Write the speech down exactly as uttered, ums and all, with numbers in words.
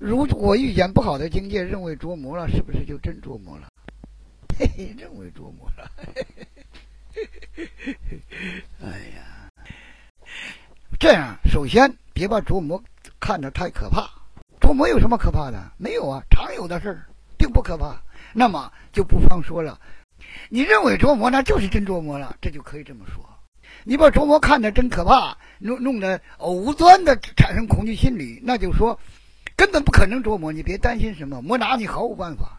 如果遇见不好的境界，认为着魔了，是不是就真着魔了？嘿嘿，认为着魔了。嘿嘿嘿嘿嘿哎呀，这样首先别把着魔看得太可怕。着魔有什么可怕的？没有啊，常有的事儿，并不可怕。那么就不妨说了，你认为着魔，那就是真着魔了，这就可以这么说。你把着魔看得真可怕，弄弄得无端的产生恐惧心理，那就说根本不可能着魔，你别担心什么，魔拿你毫无办法。